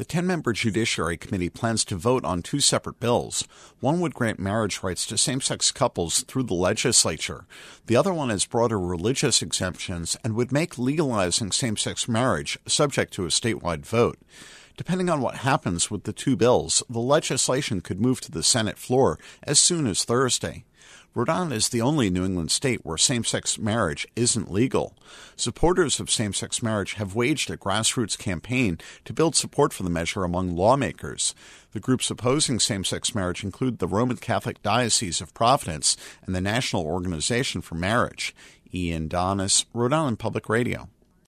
The 10-member Judiciary Committee plans to vote on two separate bills. One would grant marriage rights to same-sex couples through the legislature. The other one has broader religious exemptions and would make legalizing same-sex marriage subject to a statewide vote. Depending on what happens with the two bills, the legislation could move to the Senate floor as soon as Thursday. Rhode Island is the only New England state where same-sex marriage isn't legal. Supporters of same-sex marriage have waged a grassroots campaign to build support for the measure among lawmakers. The groups opposing same-sex marriage include the Roman Catholic Diocese of Providence and the National Organization for Marriage. Ian Donis, Rhode Island Public Radio.